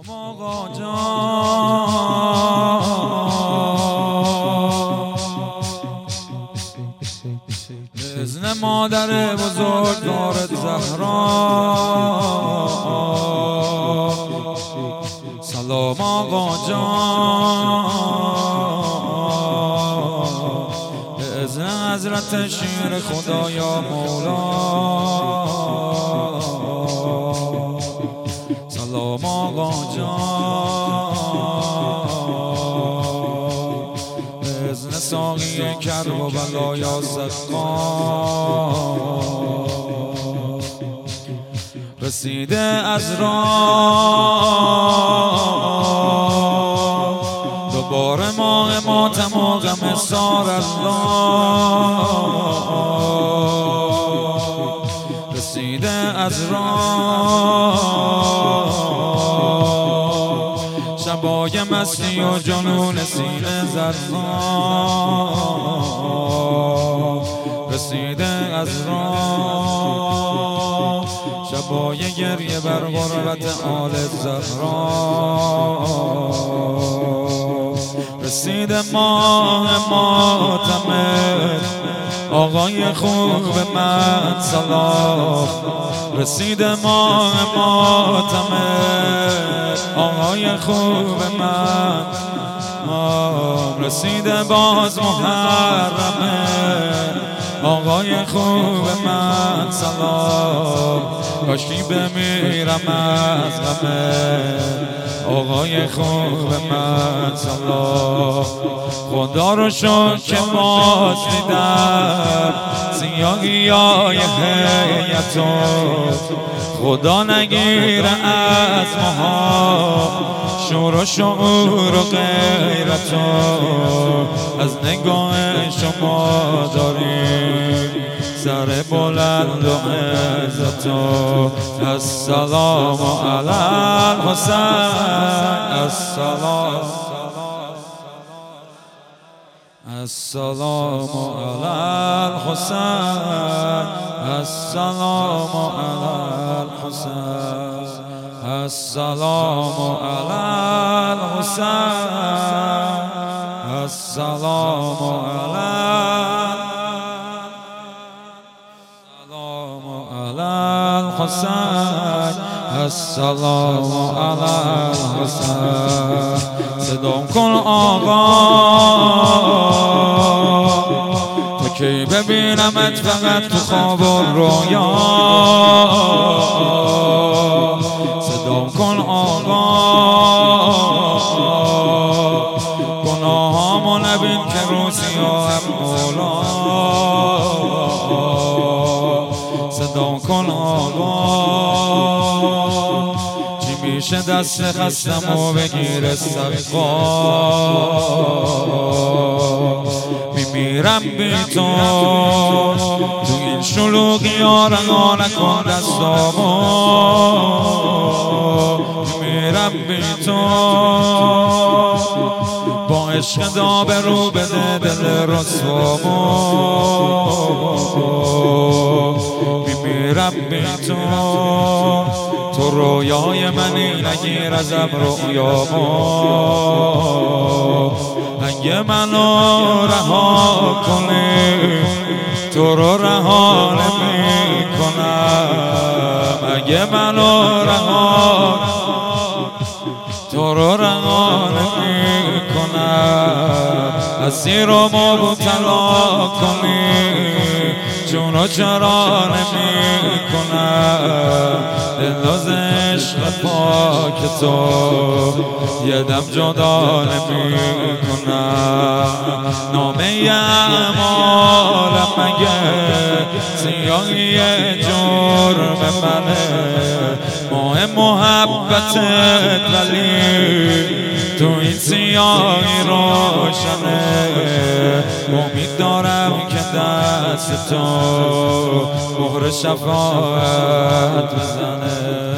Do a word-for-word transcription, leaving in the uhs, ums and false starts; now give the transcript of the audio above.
آقا جان به اذن مادر بزرگوارت زهرا سلام آقا جان به اذن حضرت شیر خدا یا مولا سلام آقا جان به اذن ساقی کرب و بلا یا سقا رسیده از راه دوباره ماه ماتم و غم سار الله رسیده از راه شبای مستی و جنون سینه زرنا رسیده از راه شبای گریه بر غربت آل زهرا رسیده ماه ماتمت آقای خوب من سلام رسیده ماه ماتمت آقای خوب من رسیده باز محرمه آقای خوب من سلام کاشکی بمیرم از غمه آقای خوب من سلام خدا رو شکر که باز دیدم سیاهی های حیاتو خدا نگیره از ماها شور و شعور و غیرتو از نگاه شما داریم سر بلند و عزتو السلام علی الحسین السلام السلام علی الحسین السلام علی الحسین السلام علی الحسین السلام علی الحسین السلام علی الحسین صدام کن آقا تا کی ببینمت فقط تو خواب و رویا صدام کن آقا گناهامو نبین که روزی هم مولا صدام کن آقا چی میشه دست خستم و بگیر سقا میمیرم بی تو تو این شلوغی ها رها نکن دستامو میمیرم بی تو با عشق دابرو بده دل رسوامو میمیرم بی تو تو رویای منی نگیر ازم رویامو اگه منو رها کنی تو رو رها نمی کنم اگه منو رها تو رو رها نمی کنم اسیر و مبتلا کنی چونو چرا نمی کنم دلناز عشق پاک تو یه دم جدا نمی کنم نامه اعمالم مگه سیاهی جرم منه ماه محبتت ولی تو این سیاهی روشنه امید دارم که دست تو مهر شفاعت بزنه